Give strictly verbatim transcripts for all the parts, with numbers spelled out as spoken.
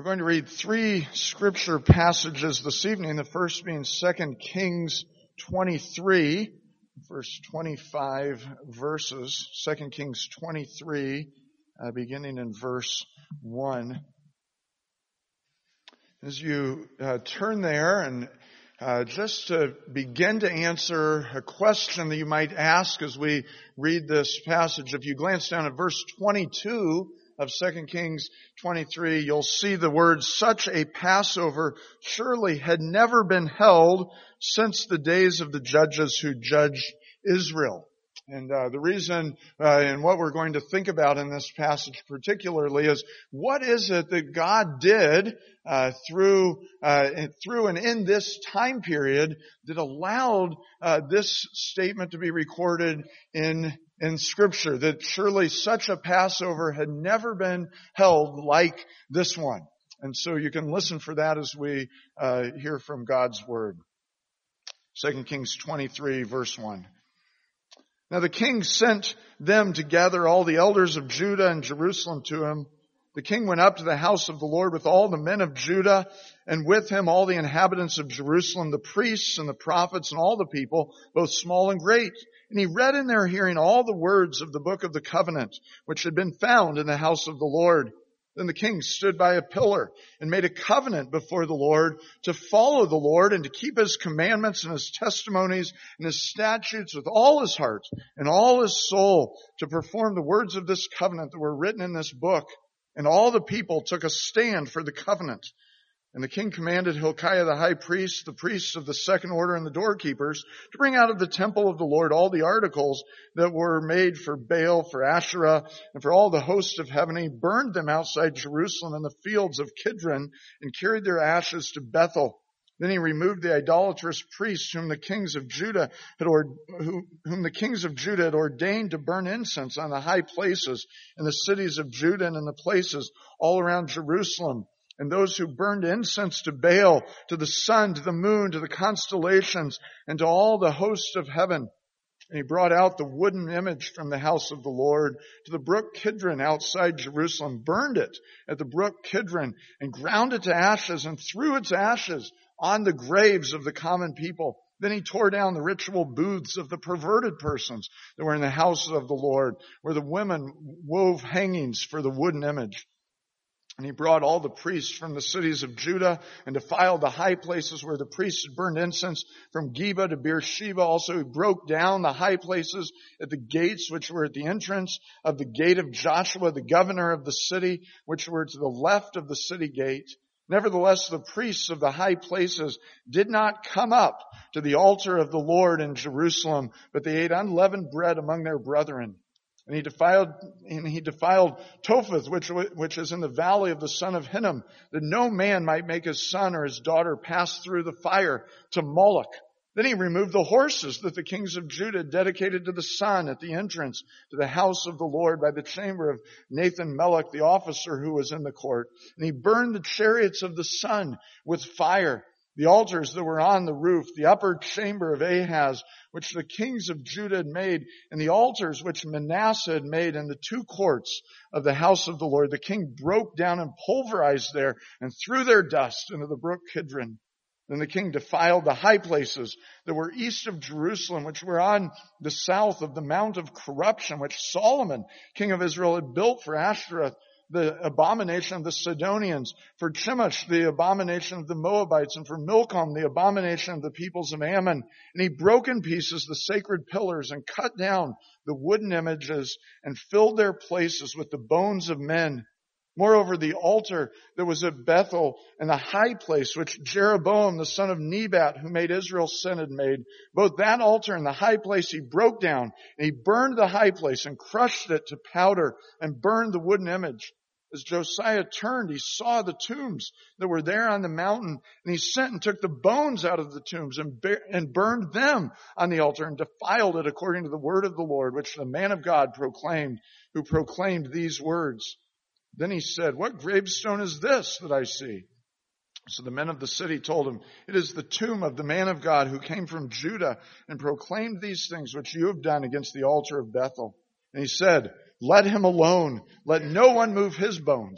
We're going to read three scripture passages this evening, the first being Second Kings twenty-three, verse twenty-five verses. Second Kings twenty-three, uh, beginning in verse one. As you uh, turn there, and uh, just to begin to answer a question that you might ask as we read this passage, if you glance down at verse twenty-two of Second Kings twenty-three, you'll see the words, "Such a Passover surely had never been held since the days of the judges who judged Israel." And uh, the reason uh, and what we're going to think about in this passage particularly is, what is it that God did uh, through uh, through and in this time period that allowed uh, this statement to be recorded in in Scripture, that surely such a Passover had never been held like this one. And so you can listen for that as we uh, hear from God's Word. Second Kings twenty-three, verse one. "Now the king sent them to gather all the elders of Judah and Jerusalem to him. The king went up to the house of the Lord with all the men of Judah, and with him all the inhabitants of Jerusalem, the priests and the prophets and all the people, both small and great. And he read in their hearing all the words of the book of the covenant, which had been found in the house of the Lord. Then the king stood by a pillar and made a covenant before the Lord to follow the Lord and to keep his commandments and his testimonies and his statutes with all his heart and all his soul, to perform the words of this covenant that were written in this book. And all the people took a stand for the covenant. And the king commanded Hilkiah the high priest, the priests of the second order, and the doorkeepers to bring out of the temple of the Lord all the articles that were made for Baal, for Asherah, and for all the host of heaven. He burned them outside Jerusalem in the fields of Kidron and carried their ashes to Bethel. Then he removed the idolatrous priests whom the kings of Judah had or, who, whom the kings of Judah had ordained to burn incense on the high places in the cities of Judah and in the places all around Jerusalem. And those who burned incense to Baal, to the sun, to the moon, to the constellations, and to all the hosts of heaven. And he brought out the wooden image from the house of the Lord to the brook Kidron outside Jerusalem, burned it at the brook Kidron, and ground it to ashes, and threw its ashes on the graves of the common people. Then he tore down the ritual booths of the perverted persons that were in the house of the Lord, where the women wove hangings for the wooden image. And he brought all the priests from the cities of Judah and defiled the high places where the priests had burned incense, from Geba to Beersheba. Also he broke down the high places at the gates which were at the entrance of the gate of Joshua, the governor of the city, which were to the left of the city gate. Nevertheless, the priests of the high places did not come up to the altar of the Lord in Jerusalem, but they ate unleavened bread among their brethren. And he defiled, and he defiled Topheth, which, which is in the valley of the son of Hinnom, that no man might make his son or his daughter pass through the fire to Moloch. Then he removed the horses that the kings of Judah dedicated to the sun at the entrance to the house of the Lord by the chamber of Nathan-Melech, the officer who was in the court. And he burned the chariots of the sun with fire, the altars that were on the roof, the upper chamber of Ahaz, which the kings of Judah had made, and the altars which Manasseh had made in the two courts of the house of the Lord. The king broke down and pulverized there and threw their dust into the brook Kidron. Then the king defiled the high places that were east of Jerusalem, which were on the south of the Mount of Corruption, which Solomon, king of Israel, had built for Ashtoreth, the abomination of the Sidonians, for Chemosh, the abomination of the Moabites, and for Milcom, the abomination of the peoples of Ammon. And he broke in pieces the sacred pillars and cut down the wooden images and filled their places with the bones of men. Moreover, the altar that was at Bethel and the high place which Jeroboam, the son of Nebat, who made Israel sin, had made, both that altar and the high place he broke down, and he burned the high place and crushed it to powder and burned the wooden image. As Josiah turned, he saw the tombs that were there on the mountain, and he sent and took the bones out of the tombs and, bar- and burned them on the altar and defiled it according to the word of the Lord, which the man of God proclaimed, who proclaimed these words. Then he said, "What gravestone is this that I see?" So the men of the city told him, "It is the tomb of the man of God who came from Judah and proclaimed these things which you have done against the altar of Bethel." And he said, "Let him alone. Let no one move his bones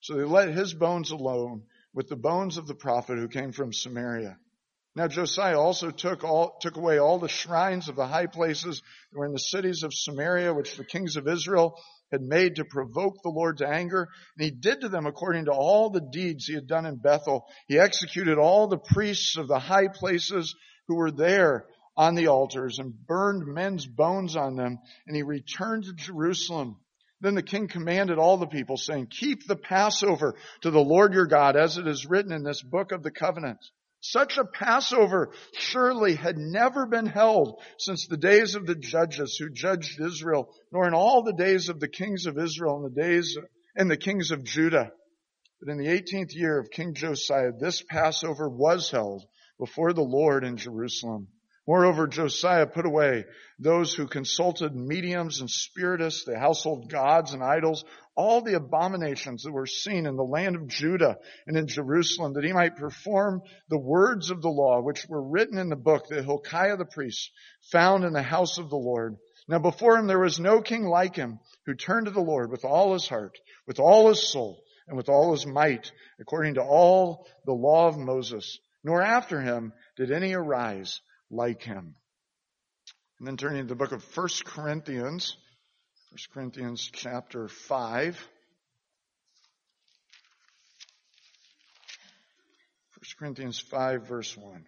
So they let his bones alone with the bones of the prophet who came from Samaria. Now Josiah also took all, took away all the shrines of the high places that were in the cities of Samaria, which the kings of Israel had made to provoke the Lord to anger. And he did to them according to all the deeds he had done in Bethel. He executed all the priests of the high places who were there on the altars and burned men's bones on them. And he returned to Jerusalem. Then the king commanded all the people, saying, keep the Passover to the Lord your God, as it is written in this book of the covenant. Such a Passover surely had never been held since the days of the judges who judged Israel, nor in all the days of the kings of Israel and the days and the kings of Judah. But in the eighteenth year of King Josiah, this Passover was held before the Lord in Jerusalem. Moreover, Josiah put away those who consulted mediums and spiritists, the household gods and idols, all the abominations that were seen in the land of Judah and in Jerusalem, that he might perform the words of the law, which were written in the book that Hilkiah the priest found in the house of the Lord. Now before him there was no king like him, who turned to the Lord with all his heart, with all his soul, and with all his might, according to all the law of Moses. Nor after him did any arise like him. And then turning to the book of First Corinthians, First Corinthians chapter five. First Corinthians five, verse one.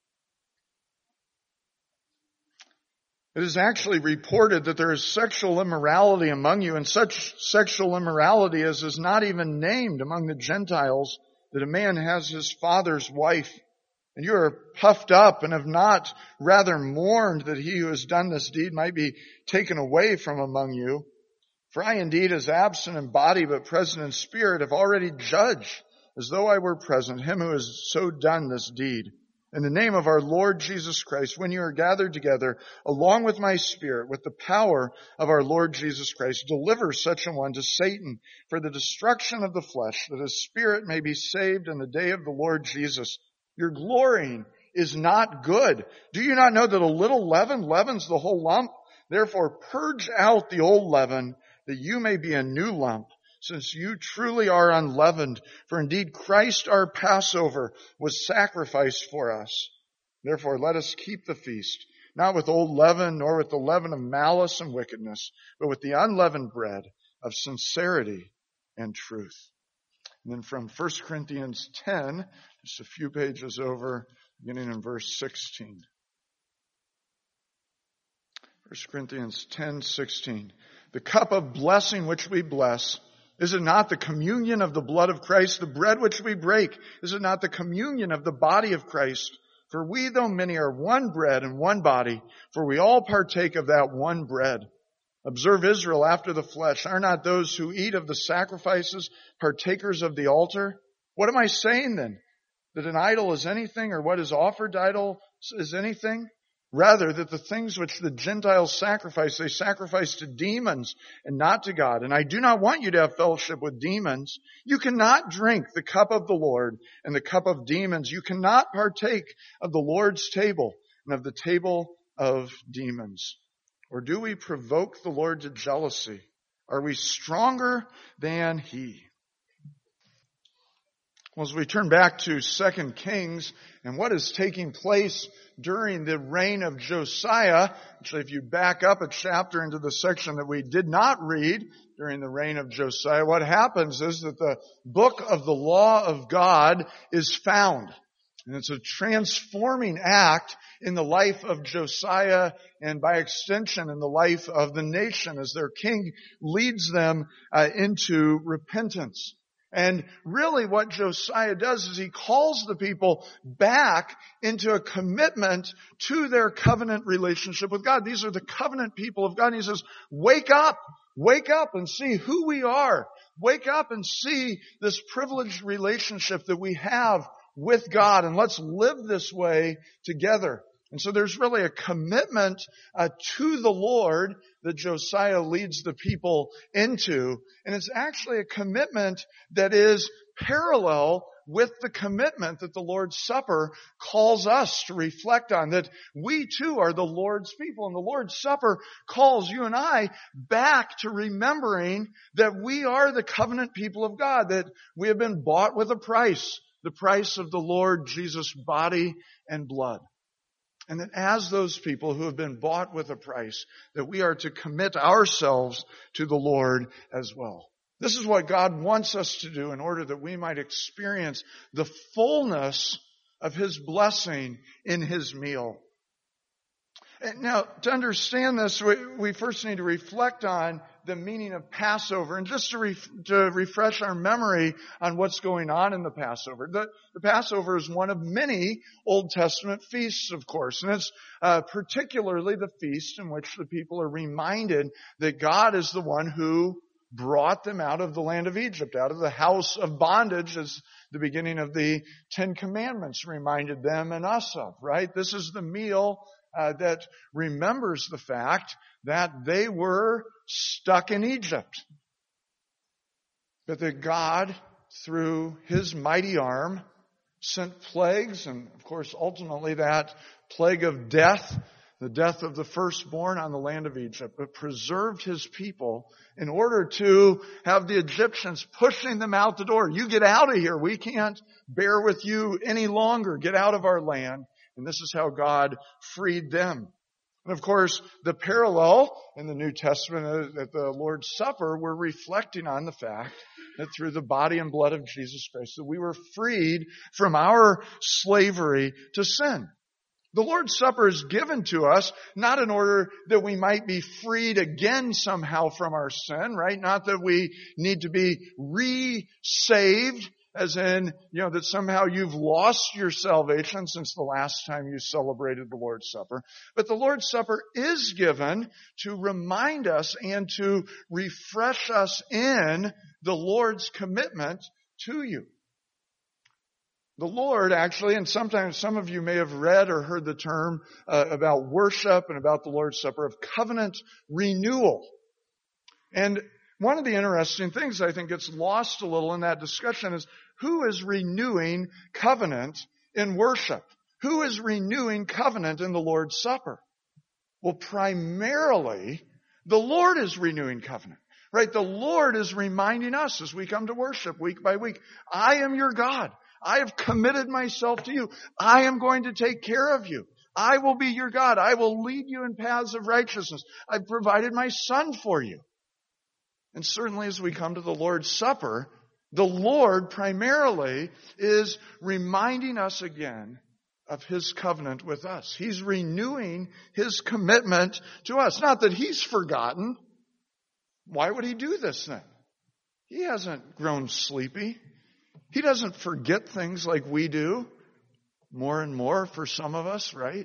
It is actually reported that there is sexual immorality among you, and such sexual immorality as is not even named among the Gentiles, that a man has his father's wife. And you are puffed up and have not rather mourned that he who has done this deed might be taken away from among you. For I indeed, as absent in body but present in spirit, have already judged, as though I were present, him who has so done this deed. In the name of our Lord Jesus Christ, when you are gathered together, along with my spirit, with the power of our Lord Jesus Christ, deliver such a one to Satan for the destruction of the flesh, that his spirit may be saved in the day of the Lord Jesus. Your glorying is not good. Do you not know that a little leaven leavens the whole lump? Therefore purge out the old leaven, that you may be a new lump, since you truly are unleavened. For indeed Christ our Passover was sacrificed for us. Therefore let us keep the feast, not with old leaven, nor with the leaven of malice and wickedness, but with the unleavened bread of sincerity and truth. And then from First Corinthians ten, just a few pages over, beginning in verse sixteen. First Corinthians ten sixteen. The cup of blessing which we bless, is it not the communion of the blood of Christ? The bread which we break, is it not the communion of the body of Christ? For we, though many, are one bread and one body, for we all partake of that one bread. Observe Israel after the flesh. Are not those who eat of the sacrifices partakers of the altar? What am I saying then? That an idol is anything, or what is offered to idols is anything? Rather, that the things which the Gentiles sacrifice, they sacrifice to demons and not to God. And I do not want you to have fellowship with demons. You cannot drink the cup of the Lord and the cup of demons. You cannot partake of the Lord's table and of the table of demons. Or do we provoke the Lord to jealousy? Are we stronger than he? Well, as we turn back to Second Kings and what is taking place during the reign of Josiah, actually if you back up a chapter into the section that we did not read during the reign of Josiah, what happens is that the book of the law of God is found. And it's a transforming act in the life of Josiah and by extension in the life of the nation as their king leads them uh, into repentance. And really what Josiah does is he calls the people back into a commitment to their covenant relationship with God. These are the covenant people of God. And he says, wake up, wake up and see who we are. Wake up and see this privileged relationship that we have with God, and let's live this way together. And so there's really a commitment uh, to the Lord that Josiah leads the people into. And it's actually a commitment that is parallel with the commitment that the Lord's Supper calls us to reflect on, that we too are the Lord's people. And the Lord's Supper calls you and I back to remembering that we are the covenant people of God, that we have been bought with a price, the price of the Lord Jesus' body and blood. And that as those people who have been bought with a price, that we are to commit ourselves to the Lord as well. This is what God wants us to do in order that we might experience the fullness of His blessing in His meal. Now, to understand this, we, we first need to reflect on the meaning of Passover, and just to, re, to refresh our memory on what's going on in the Passover. The, the Passover is one of many Old Testament feasts, of course, and it's uh, particularly the feast in which the people are reminded that God is the one who brought them out of the land of Egypt, out of the house of bondage, as the beginning of the Ten Commandments reminded them and us of, right? This is the meal uh, that remembers the fact that they were stuck in Egypt. But that God, through His mighty arm, sent plagues, and of course ultimately that plague of death, the death of the firstborn on the land of Egypt, but preserved His people in order to have the Egyptians pushing them out the door. You get out of here. We can't bear with you any longer. Get out of our land. And this is how God freed them. And of course, the parallel in the New Testament at the Lord's Supper, we're reflecting on the fact that through the body and blood of Jesus Christ, that we were freed from our slavery to sin. The Lord's Supper is given to us not in order that we might be freed again somehow from our sin, right? Not that we need to be re-saved, as in, you know, that somehow you've lost your salvation since the last time you celebrated the Lord's Supper. But the Lord's Supper is given to remind us and to refresh us in the Lord's commitment to you. The Lord actually, and sometimes some of you may have read or heard the term uh, about worship and about the Lord's Supper of covenant renewal. And one of the interesting things I think gets lost a little in that discussion is who is renewing covenant in worship? Who is renewing covenant in the Lord's Supper? Well, primarily, the Lord is renewing covenant. Right? The Lord is reminding us as we come to worship week by week, I am your God. I have committed myself to you. I am going to take care of you. I will be your God. I will lead you in paths of righteousness. I've provided my Son for you. And certainly as we come to the Lord's Supper, the Lord primarily is reminding us again of His covenant with us. He's renewing His commitment to us. Not that He's forgotten. Why would He do this then? He hasn't grown sleepy. He doesn't forget things like we do, more and more for some of us, right?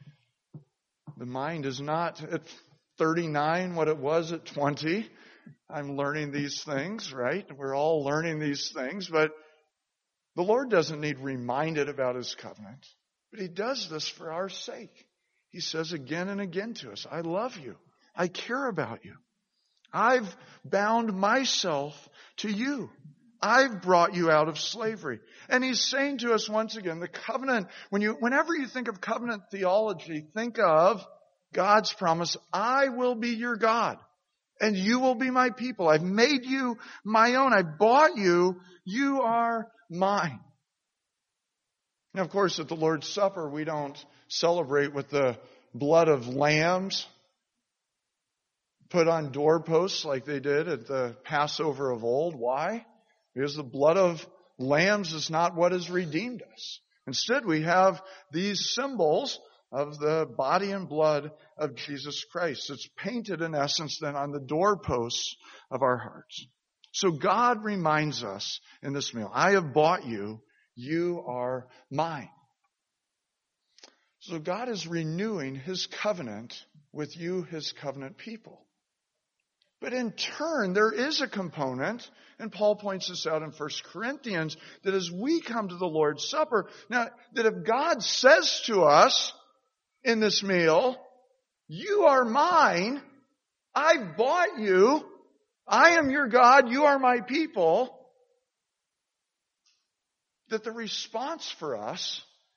The mind is not at thirty-nine what it was at twenty. I'm learning these things, right? We're all learning these things, but the Lord doesn't need reminded about His covenant, but He does this for our sake. He says again and again to us, I love you. I care about you. I've bound myself to you. I've brought you out of slavery. And He's saying to us once again, the covenant, when you, whenever you think of covenant theology, think of God's promise, I will be your God, and you will be my people. I've made you my own. I bought you. You are mine. Now, of course, at the Lord's Supper, we don't celebrate with the blood of lambs put on doorposts like they did at the Passover of old. Why? Because the blood of lambs is not what has redeemed us. Instead, we have these symbols of the body and blood of Jesus Christ. It's painted in essence then on the doorposts of our hearts. So God reminds us in this meal, I have bought you, you are mine. So God is renewing His covenant with you, His covenant people. But in turn, there is a component, and Paul points this out in First Corinthians, that as we come to the Lord's Supper, now, that if God says to us in this meal, you are mine, I've bought you, I am your God, you are my people, that the response for us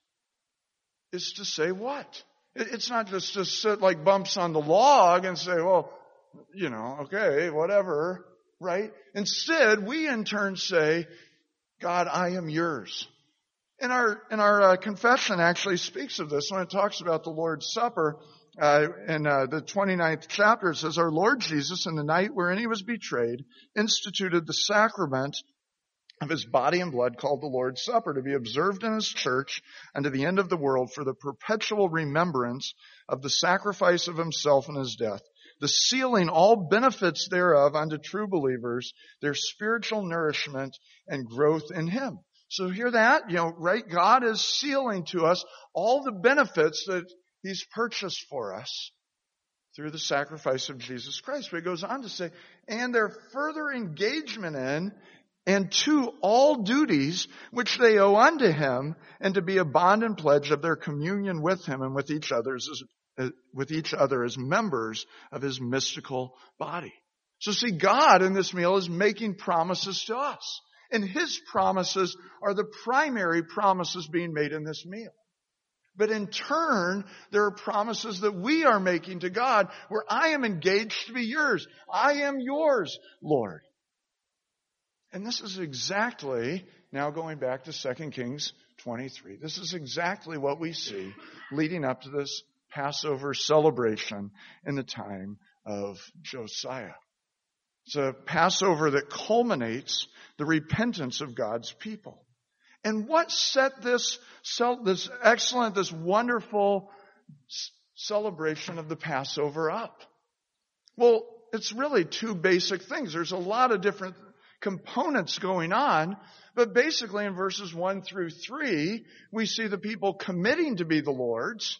is to say what? It's not just to sit like bumps on the log and say, well, you know, okay, whatever, right? Instead, we in turn say, God, I am yours. And our, and our uh, confession actually speaks of this when it talks about the Lord's Supper. Uh, in uh, the twenty-ninth chapter, it says, our Lord Jesus, in the night wherein he was betrayed, instituted the sacrament of his body and blood called the Lord's Supper to be observed in his church unto the end of the world for the perpetual remembrance of the sacrifice of himself and his death, the sealing all benefits thereof unto true believers, their spiritual nourishment and growth in him. So hear that, you know, right? God is sealing to us all the benefits that he's purchased for us through the sacrifice of Jesus Christ. But he goes on to say, and their further engagement in and to all duties which they owe unto him, and to be a bond and pledge of their communion with him and with each other as, with each other as members of his mystical body. So see, God in this meal is making promises to us. And his promises are the primary promises being made in this meal. But in turn, there are promises that we are making to God where I am engaged to be yours. I am yours, Lord. And this is exactly, now going back to Second Kings twenty-three, this is exactly what we see leading up to this Passover celebration in the time of Josiah. It's a Passover that culminates the repentance of God's people. And what set this, this excellent, this wonderful celebration of the Passover up? Well, it's really two basic things. There's a lot of different components going on, but basically in verses one through three, we see the people committing to be the Lord's.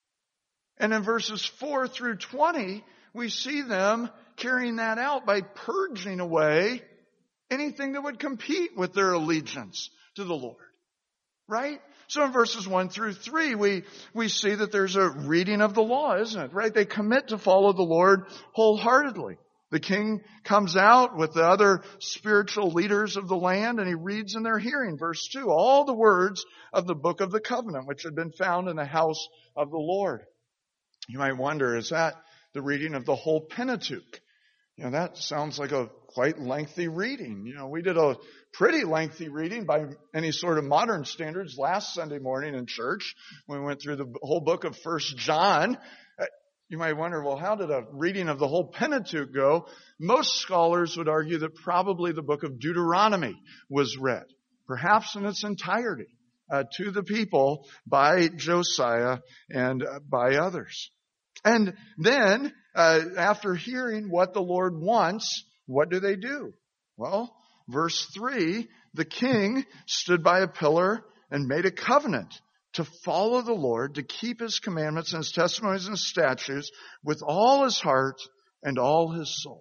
And in verses four through twenty, we see them carrying that out by purging away anything that would compete with their allegiance to the Lord. Right? So in verses one through three, we, we see that there's a reading of the law, isn't it? Right? They commit to follow the Lord wholeheartedly. The king comes out with the other spiritual leaders of the land and he reads in their hearing, verse two, all the words of the book of the covenant which had been found in the house of the Lord. You might wonder, is that the reading of the whole Pentateuch? You know, that sounds like a quite lengthy reading. You know, we did a pretty lengthy reading by any sort of modern standards last Sunday morning in church when we went through the whole book of First John. You might wonder, well, how did a reading of the whole Pentateuch go? Most scholars would argue that probably the book of Deuteronomy was read, perhaps in its entirety, uh, to the people by Josiah and uh, by others. And then, uh, after hearing what the Lord wants, what do they do? Well, verse three, the king stood by a pillar and made a covenant to follow the Lord, to keep his commandments and his testimonies and his statutes with all his heart and all his soul.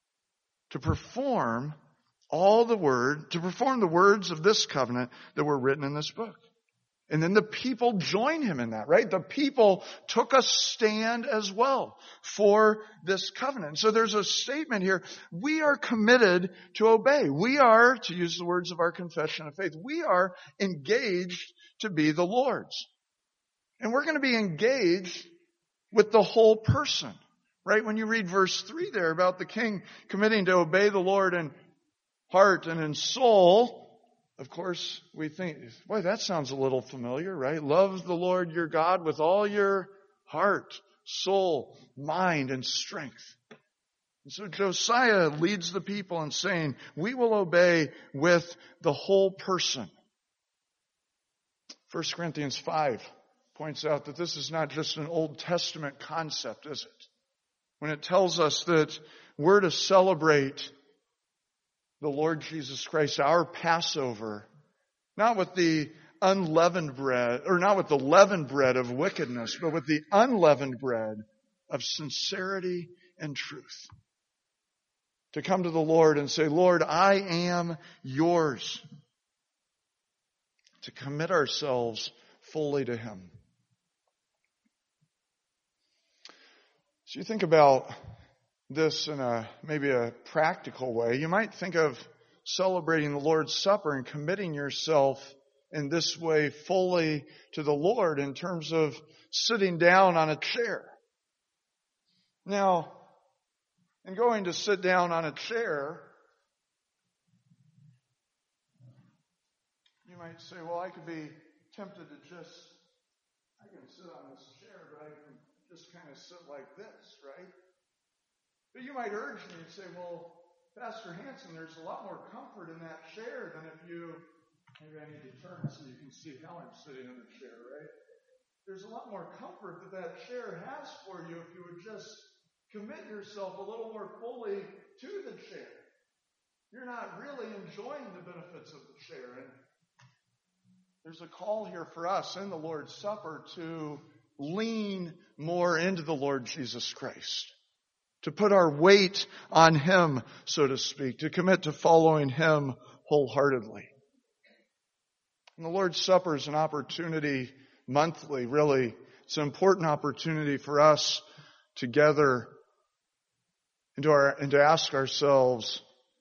To perform all the word, to perform the words of this covenant that were written in this book. And then the people joined him in that, right? The people took a stand as well for this covenant. So there's a statement here. We are committed to obey. We are, to use the words of our confession of faith, we are engaged to be the Lord's. And we're going to be engaged with the whole person, right? When you read verse three there about the king committing to obey the Lord in heart and in soul, of course, we think, boy, that sounds a little familiar, right? Love the Lord your God with all your heart, soul, mind, and strength. And so Josiah leads the people in saying, we will obey with the whole person. First Corinthians five points out that this is not just an Old Testament concept, is it? When it tells us that we're to celebrate the Lord Jesus Christ, our Passover, not with the unleavened bread, or not with the leavened bread of wickedness, but with the unleavened bread of sincerity and truth. To come to the Lord and say, Lord, I am yours. To commit ourselves fully to him. So you think about this in a maybe a practical way. You might think of celebrating the Lord's Supper and committing yourself in this way fully to the Lord in terms of sitting down on a chair. Now, in going to sit down on a chair, you might say, well, I could be tempted to just, I can sit on this chair, but I can just kind of sit like this, right? But you might urge me and say, well, Pastor Hanson, there's a lot more comfort in that chair than if you, maybe I need to turn so you can see how I'm sitting in the chair, right? There's a lot more comfort that that chair has for you if you would just commit yourself a little more fully to the chair. You're not really enjoying the benefits of the chair. And there's a call here for us in the Lord's Supper to lean more into the Lord Jesus Christ, to put our weight on Him, so to speak, to commit to following Him wholeheartedly. And the Lord's Supper is an opportunity monthly, really. It's an important opportunity for us together and to, our, and to ask ourselves,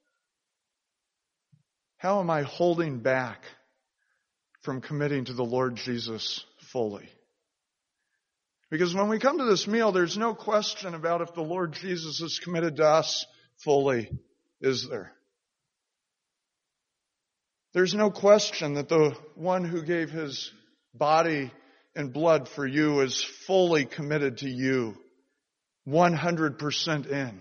how am I holding back from committing to the Lord Jesus fully? Because when we come to this meal, there's no question about if the Lord Jesus is committed to us fully, is there? There's no question that the one who gave His body and blood for you is fully committed to you, one hundred percent in.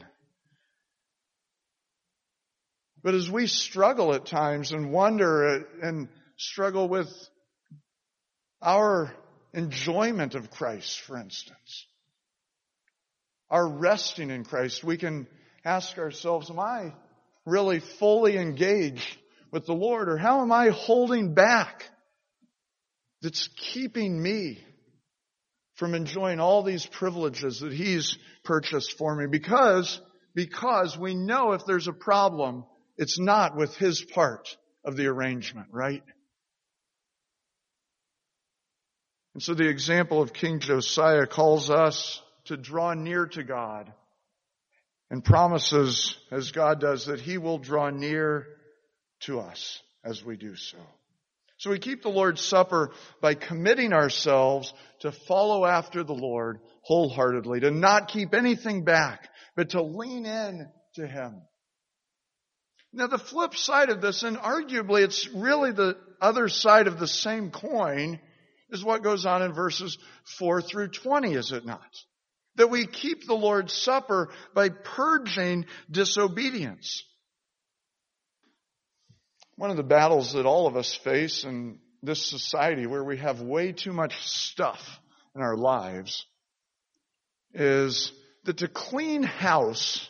But as we struggle at times and wonder and struggle with our enjoyment of Christ, for instance, our resting in Christ, we can ask ourselves, am I really fully engaged with the Lord, or how am I holding back that's keeping me from enjoying all these privileges that He's purchased for me? Because, because we know if there's a problem, it's not with His part of the arrangement, right? And so the example of King Josiah calls us to draw near to God and promises, as God does, that He will draw near to us as we do so. So we keep the Lord's Supper by committing ourselves to follow after the Lord wholeheartedly, to not keep anything back, but to lean in to Him. Now the flip side of this, and arguably it's really the other side of the same coin, is what goes on in verses four through twenty, is it not? That we keep the Lord's Supper by purging disobedience. One of the battles that all of us face in this society where we have way too much stuff in our lives is that to clean house,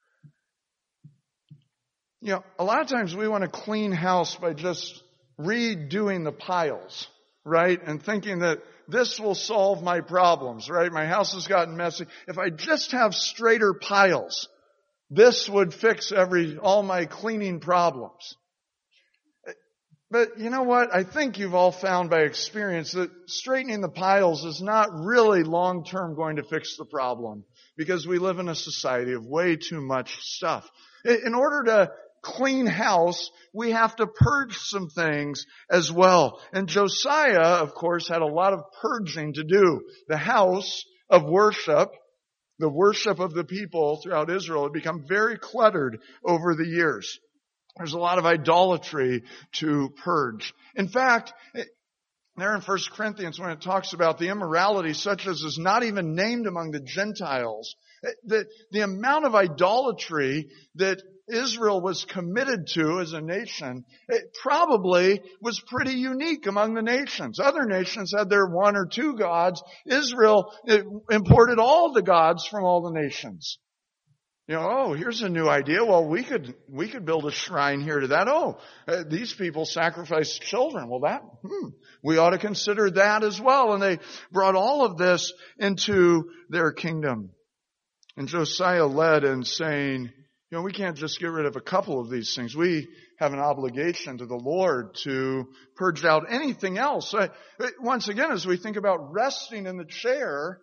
you know, a lot of times we want to clean house by just redoing the piles, right? And thinking that this will solve my problems, right? My house has gotten messy. If I just have straighter piles, this would fix every, all my cleaning problems. But you know what? I think you've all found by experience that straightening the piles is not really long-term going to fix the problem, because we live in a society of way too much stuff. In order to clean house, we have to purge some things as well. And Josiah, of course, had a lot of purging to do. The house of worship, the worship of the people throughout Israel, had become very cluttered over the years. There's a lot of idolatry to purge. In fact, there in First Corinthians, when it talks about the immorality such as is not even named among the Gentiles, the, the amount of idolatry that Israel was committed to as a nation, it probably was pretty unique among the nations. Other nations had their one or two gods. Israel imported all the gods from all the nations. You know, oh, here's a new idea. Well, we could, we could build a shrine here to that. Oh, uh, these people sacrifice children. Well, that, hmm, we ought to consider that as well. And they brought all of this into their kingdom. And Josiah led in saying, you know, we can't just get rid of a couple of these things. We have an obligation to the Lord to purge out anything else. Uh, once again, as we think about resting in the chair,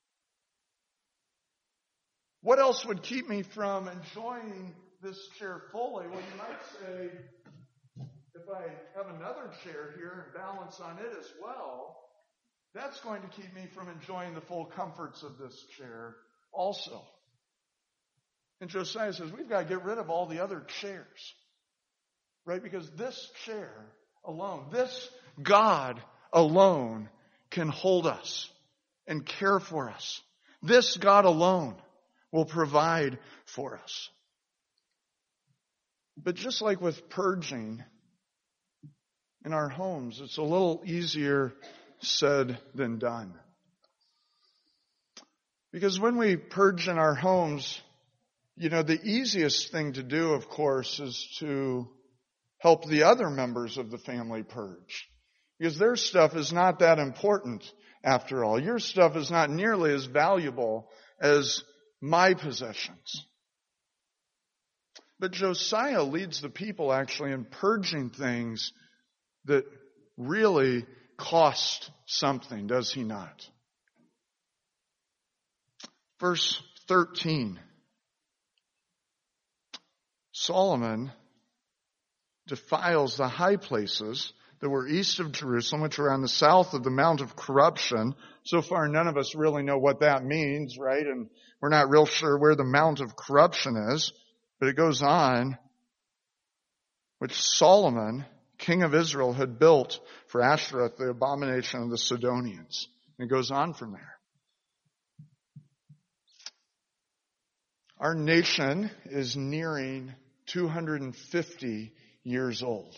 what else would keep me from enjoying this chair fully? Well, you might say, if I have another chair here and balance on it as well, that's going to keep me from enjoying the full comforts of this chair also. And Josiah says, we've got to get rid of all the other chairs. Right? Because this chair alone, this God alone can hold us and care for us. This God alone will provide for us. But just like with purging in our homes, it's a little easier said than done. Because when we purge in our homes, you know, the easiest thing to do, of course, is to help the other members of the family purge. Because their stuff is not that important after all. Your stuff is not nearly as valuable as my possessions. But Josiah leads the people actually in purging things that really cost something, does he not? Verse thirteen. Solomon defiles the high places that were east of Jerusalem, which were on the south of the Mount of Corruption. So far, none of us really know what that means, right? And we're not real sure where the Mount of Corruption is. But it goes on, which Solomon, king of Israel, had built for Ashtoreth, the abomination of the Sidonians. And it goes on from there. Our nation is nearing two hundred fifty years old.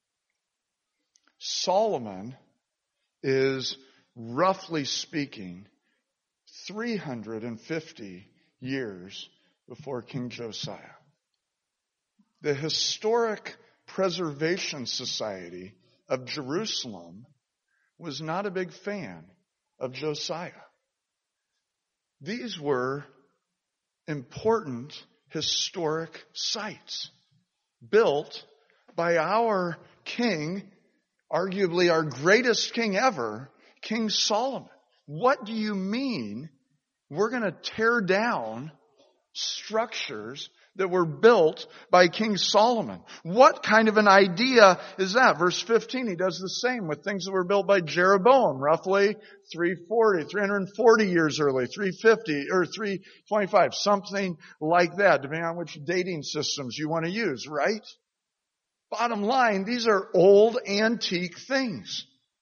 Solomon is, roughly speaking, three hundred fifty years before King Josiah. The Historic Preservation Society of Jerusalem was not a big fan of Josiah. These were important historic sites built by our king, arguably our greatest king ever, King Solomon. What do you mean we're going to tear down structures that were built by King Solomon? What kind of an idea is that? Verse fifteen, he does the same with things that were built by Jeroboam, roughly three forty, three hundred forty years early, three fifty, or three twenty-five, something like that, depending on which dating systems you want to use, right? Bottom line, these are old, antique things.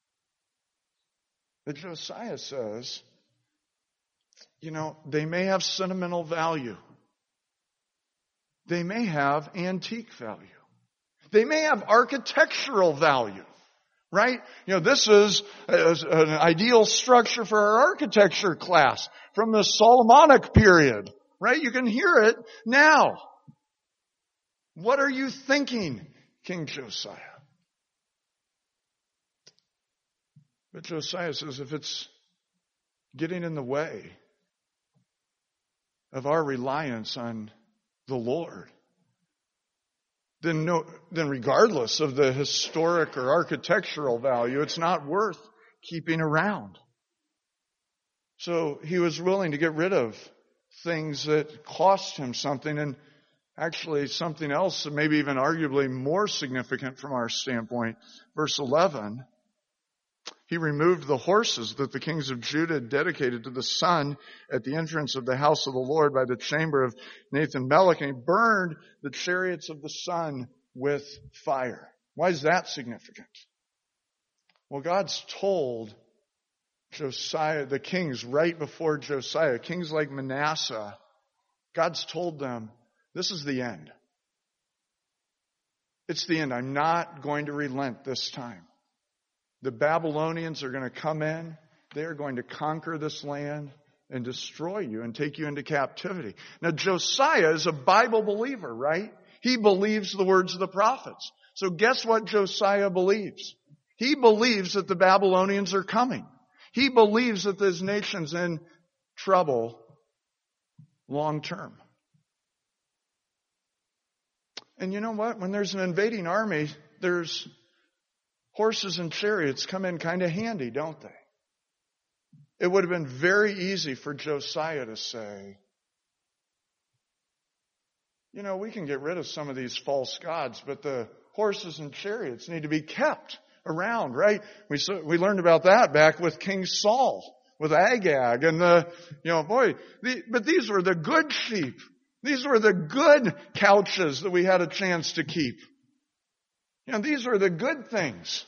But Josiah says, you know, they may have sentimental value. They may have antique value. They may have architectural value, right? You know, this is an ideal structure for our architecture class from the Solomonic period, right? You can hear it now. What are you thinking, King Josiah? But Josiah says, if it's getting in the way of our reliance on the Lord, then no, then regardless of the historic or architectural value, it's not worth keeping around. So he was willing to get rid of things that cost him something, and actually something else, maybe even arguably more significant from our standpoint. Verse eleven, he removed the horses that the kings of Judah had dedicated to the sun at the entrance of the house of the Lord by the chamber of Nathan-Melech, and he burned the chariots of the sun with fire. Why is that significant? Well, God's told Josiah, the kings right before Josiah, kings like Manasseh, God's told them, this is the end. It's the end. I'm not going to relent this time. The Babylonians are going to come in. They are going to conquer this land and destroy you and take you into captivity. Now, Josiah is a Bible believer, right? He believes the words of the prophets. So guess what Josiah believes? He believes that the Babylonians are coming. He believes that this nation's in trouble long term. And you know what? When there's an invading army, there's horses and chariots come in kind of handy, don't they? It would have been very easy for Josiah to say, you know, we can get rid of some of these false gods, but the, horses and chariots need to be kept around, right? We we learned about that back with King Saul, with Agag, and the, you know, boy, the, but these were the good sheep. These were the good couches that we had a chance to keep. You know, these were the good things.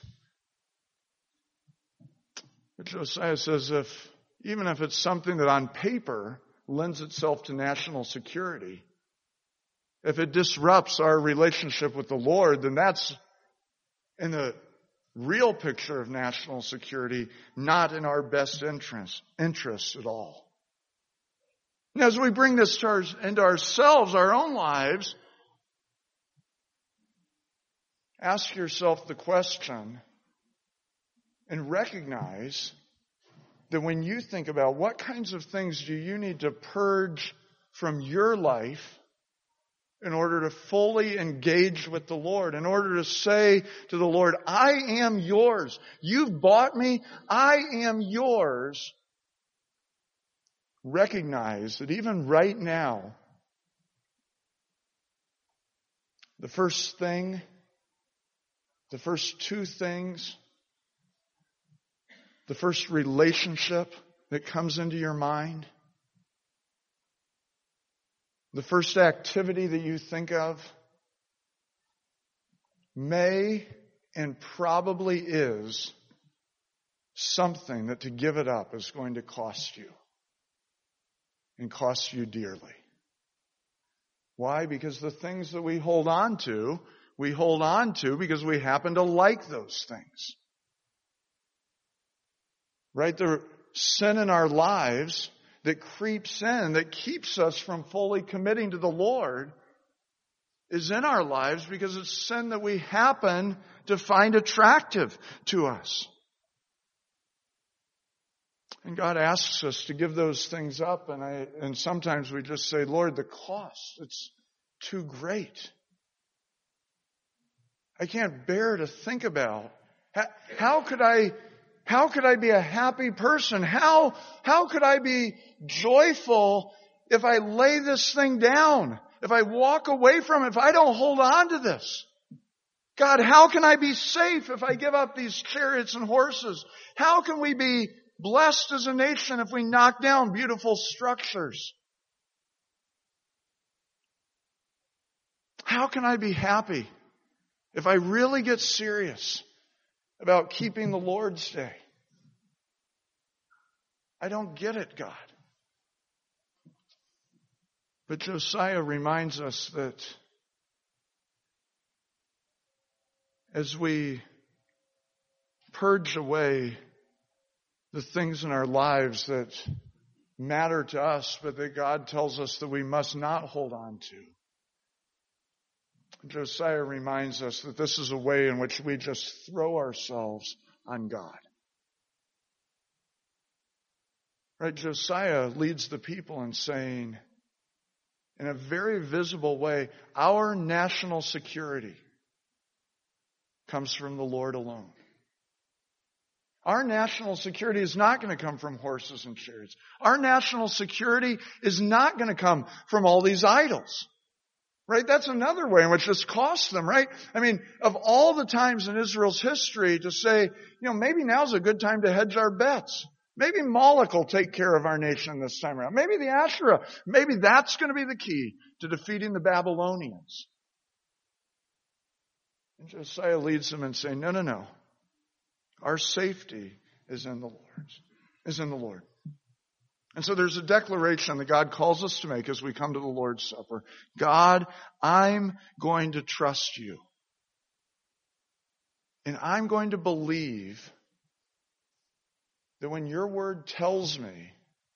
But Josiah says if, even if it's something that on paper lends itself to national security, if it disrupts our relationship with the Lord, then that's in the real picture of national security, not in our best interest, interest at all. And as we bring this to our, into ourselves, our own lives, ask yourself the question and recognize that when you think about what kinds of things do you need to purge from your life in order to fully engage with the Lord, in order to say to the Lord, I am yours. You've bought me. I am yours. Recognize that even right now, the first thing, the first two things, the first relationship that comes into your mind, the first activity that you think of may and probably is something that to give it up is going to cost you, and cost you dearly. Why? Because the things that we hold on to, we hold on to because we happen to like those things. Right? The sin in our lives that creeps in, that keeps us from fully committing to the Lord, is in our lives because it's sin that we happen to find attractive to us. And God asks us to give those things up, and I and sometimes we just say, Lord, the cost, it's too great. I can't bear to think about. How, how could I How could I be a happy person? How, how could I be joyful if I lay this thing down? If I walk away from it, if I don't hold on to this? God, how can I be safe if I give up these chariots and horses? How can we be blessed as a nation if we knock down beautiful structures? How can I be happy if I really get serious about keeping the Lord's Day? I don't get it, God. But Josiah reminds us that as we purge away the things in our lives that matter to us, but that God tells us that we must not hold on to, Josiah reminds us that this is a way in which we just throw ourselves on God. Right? Josiah leads the people in saying, in a very visible way, our national security comes from the Lord alone. Our national security is not going to come from horses and chariots. Our national security is not going to come from all these idols. Right? That's another way in which this costs them, right? I mean, of all the times in Israel's history to say, you know, maybe now's a good time to hedge our bets. Maybe Moloch will take care of our nation this time around. Maybe the Asherah. Maybe that's going to be the key to defeating the Babylonians. And Josiah leads them in saying, no, no, no. Our safety is in the Lord. Is in the Lord. And so there's a declaration that God calls us to make as we come to the Lord's Supper. God, I'm going to trust you. And I'm going to believe that when your word tells me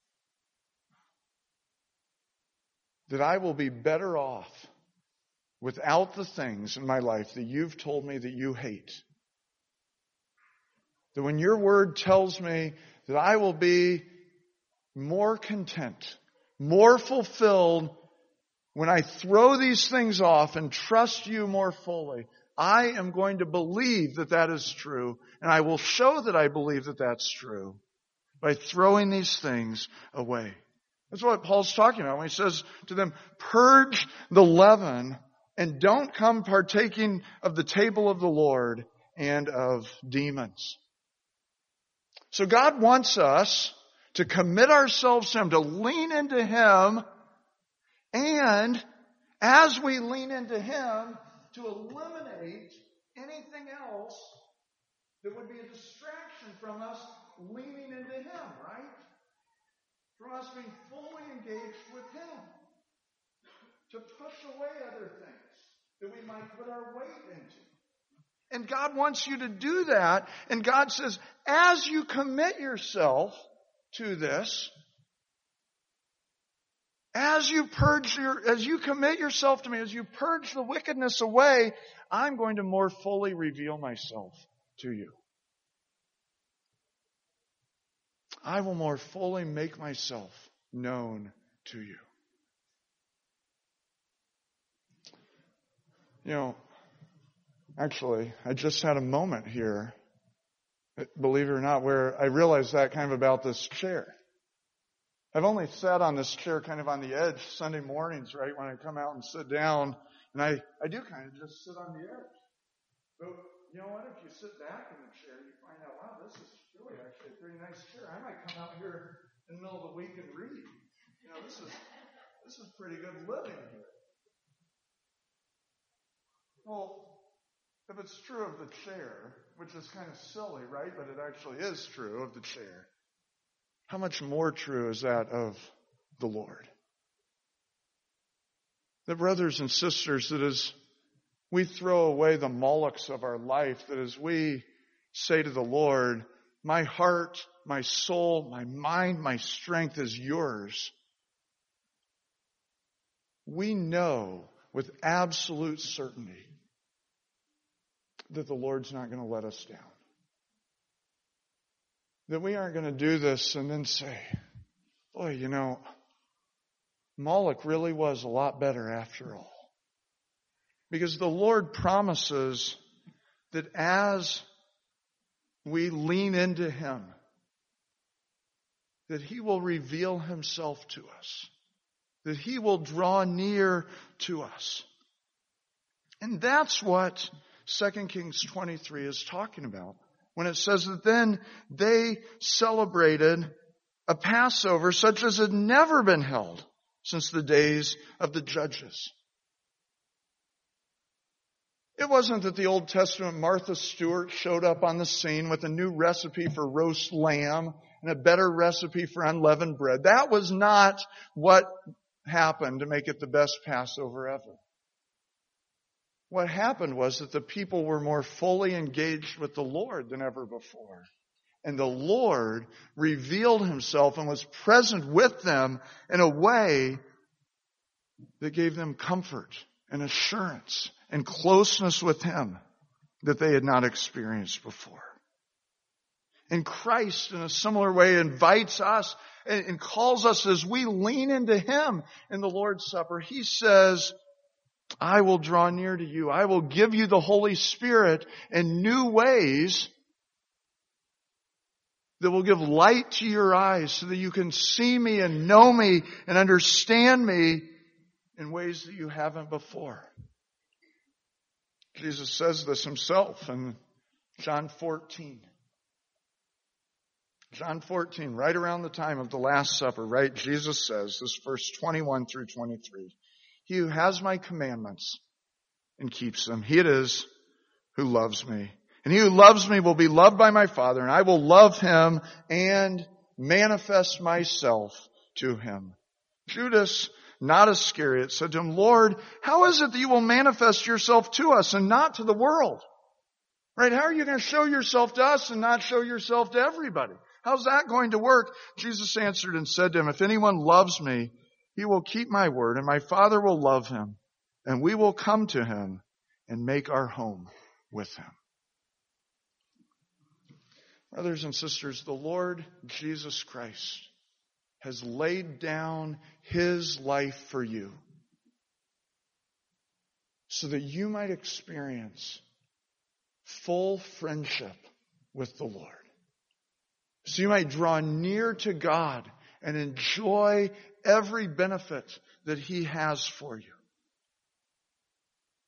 that I will be better off without the things in my life that you've told me that you hate, that when your word tells me that I will be more content, more fulfilled when I throw these things off and trust you more fully, I am going to believe that that is true, and I will show that I believe that that's true by throwing these things away. That's what Paul's talking about when he says to them, purge the leaven and don't come partaking of the table of the Lord and of demons. So God wants us to commit ourselves to Him, to lean into Him, and as we lean into Him, to eliminate anything else that would be a distraction from us leaning into Him, right? From us being fully engaged with Him. To push away other things that we might put our weight into. And God wants you to do that. And God says, as you commit yourself to this, as you purge your, as you commit yourself to me, as you purge the wickedness away, I'm going to more fully reveal myself to you. I will more fully make myself known to you. You know, actually, I just had a moment here, believe it or not, where I realized that kind of about this chair. I've only sat on this chair kind of on the edge Sunday mornings, right, when I come out and sit down, and I, I do kind of just sit on the edge. But you know what? If you sit back in the chair, you find out, wow, this is really actually a pretty nice chair. I might come out here in the middle of the week and read. You know, this is this is pretty good living here. Well, if it's true of the chair, which is kind of silly, right? But it actually is true of the chair. How much more true is that of the Lord? The brothers and sisters, that as we throw away the Molochs of our life, that as we say to the Lord, my heart, my soul, my mind, my strength is yours, we know with absolute certainty that the Lord's not going to let us down. That we aren't going to do this and then say, boy, you know, Moloch really was a lot better after all. Because the Lord promises that as we lean into Him, that He will reveal Himself to us. That He will draw near to us. And that's what Second Kings twenty-three is talking about. When it says that then they celebrated a Passover such as had never been held since the days of the judges. It wasn't that the Old Testament Martha Stewart showed up on the scene with a new recipe for roast lamb and a better recipe for unleavened bread. That was not what happened to make it the best Passover ever. What happened was that the people were more fully engaged with the Lord than ever before. And the Lord revealed Himself and was present with them in a way that gave them comfort and assurance and closeness with Him that they had not experienced before. And Christ, in a similar way, invites us and calls us as we lean into Him in the Lord's Supper. He says, I will draw near to you. I will give you the Holy Spirit in new ways that will give light to your eyes so that you can see me and know me and understand me in ways that you haven't before. Jesus says this Himself in John fourteen. John fourteen, right around the time of the Last Supper, right? Jesus says, this verse twenty-one through twenty-three. He who has my commandments and keeps them, he it is who loves me. And he who loves me will be loved by my Father, and I will love him and manifest myself to him. Judas, not Iscariot, said to him, Lord, how is it that you will manifest yourself to us and not to the world? Right? How are you going to show yourself to us and not show yourself to everybody? How's that going to work? Jesus answered and said to him, if anyone loves me, he will keep my word, and my Father will love him, and we will come to him and make our home with him. Brothers and sisters, the Lord Jesus Christ has laid down His life for you so that you might experience full friendship with the Lord. So you might draw near to God and enjoy every benefit that He has for you.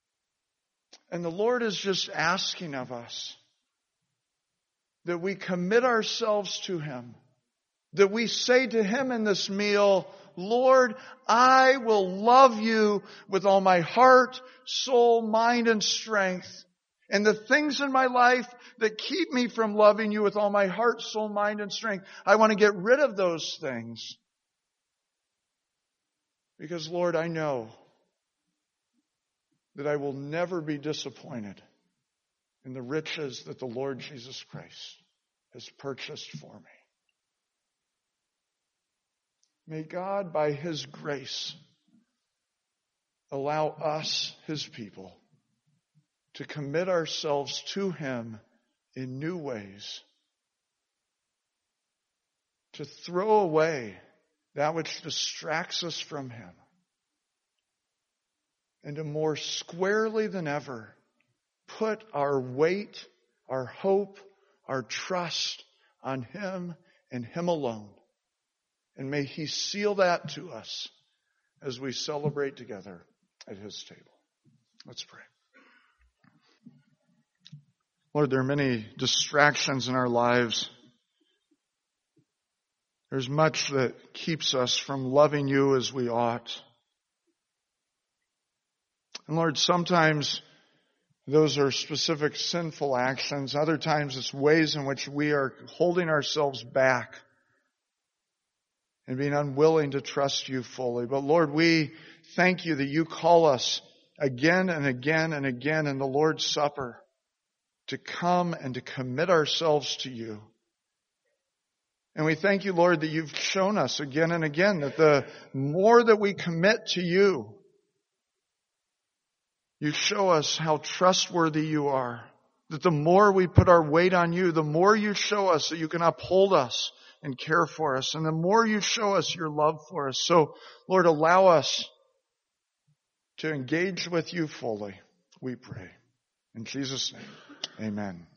And the Lord is just asking of us that we commit ourselves to Him, that we say to Him in this meal, Lord, I will love you with all my heart, soul, mind, and strength. And the things in my life that keep me from loving you with all my heart, soul, mind, and strength, I want to get rid of those things. Because, Lord, I know that I will never be disappointed in the riches that the Lord Jesus Christ has purchased for me. May God, by His grace, allow us, His people, to commit ourselves to Him in new ways, to throw away that which distracts us from Him, and to more squarely than ever put our weight, our hope, our trust on Him and Him alone. And may He seal that to us as we celebrate together at His table. Let's pray. Lord, there are many distractions in our lives. There's much that keeps us from loving you as we ought. And Lord, sometimes those are specific sinful actions. Other times it's ways in which we are holding ourselves back and being unwilling to trust you fully. But Lord, we thank you that you call us again and again and again in the Lord's Supper to come and to commit ourselves to you. And we thank you, Lord, that you've shown us again and again that the more that we commit to you, you show us how trustworthy you are. That the more we put our weight on you, the more you show us that you can uphold us and care for us. And the more you show us your love for us. So, Lord, allow us to engage with you fully, we pray. In Jesus' name, amen.